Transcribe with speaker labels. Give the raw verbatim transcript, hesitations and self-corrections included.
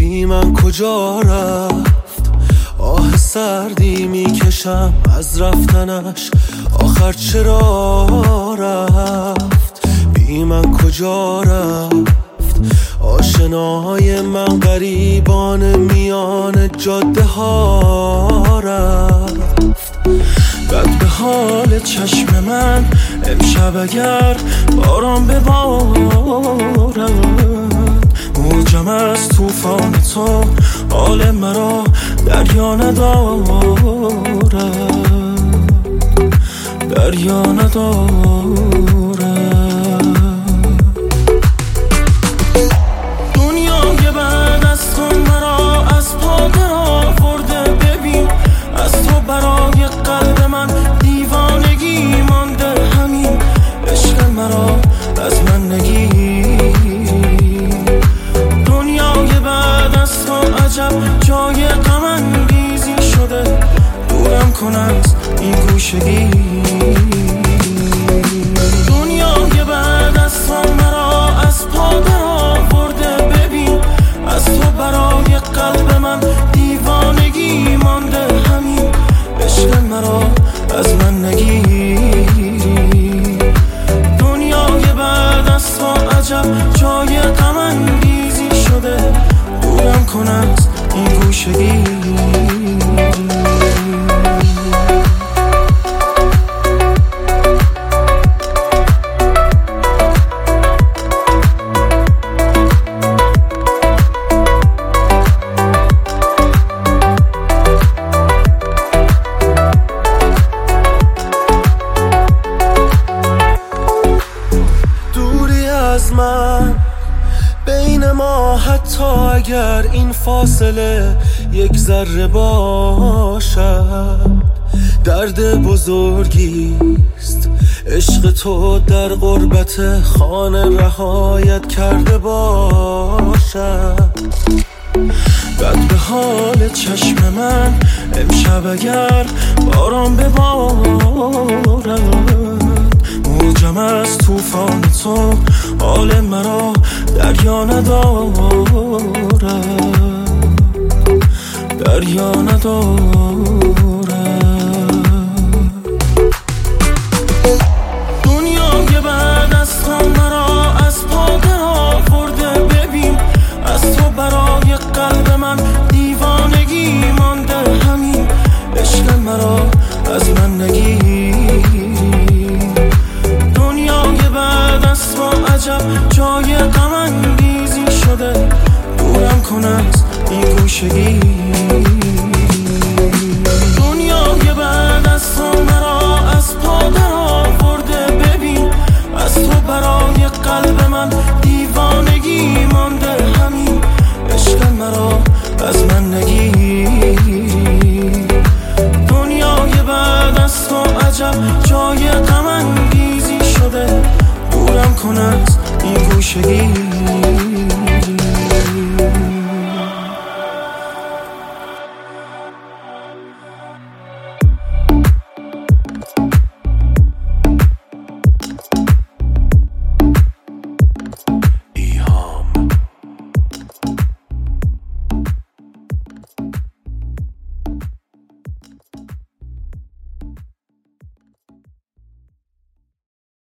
Speaker 1: بی من کجا رفت؟ آه سردی میکشم از رفتنش، آخر چرا رفت؟ بی من کجا رفت؟ آشناهای من غریبان میان جاده ها رفت. بد به حال چشم من امشب اگر باران ببارد، موجم از طوفان تو حال مرا دریا ندارد، دریا ندارد. دنیای بعد از تو مرا از پا در آورده، ببین از تو برای قلب من دیوانگی مانده، همین عشق مرا از من نگیر. دنیای بعد از تو عجب جای غم انگیزی شده، دورم کن از این گوشگی. دنیای بعد از تو مرا از پا در آورده، ببین از تو برای قلب من دیوانگی مانده، همین عشق مرا از من نگیر. دنیای بعد از تو عجب جای غم انگیزی شده، دورم کن از این گوشگی. از من بین ما، حتی اگر این فاصله یک ذره باشد، درد بزرگیست عشق تو در غربت خانه رهایت کرده باشد. بد به حال چشم من امشب اگر باران ببارد، موجم از طوفان تو حال مرا دریا ندارد، دریا ندارد. دنیای بعد از تو مرا از پا در آورده، ببین از تو برای قلب من دیوانگی مانده، همین عشق مرا از من نگیر. دنیای بعد از تو عجب جای غم انگیزی شده، دورم کن از این گوشگی. دنیای بعد از تو مرا از پا در آورده، ببین از تو برای قلب من دیوانگی مانده، همین عشق مرا از من نگیر. دنیای بعد از تو عجب جای غم انگیزی شده، دورم کن از این گوشگی.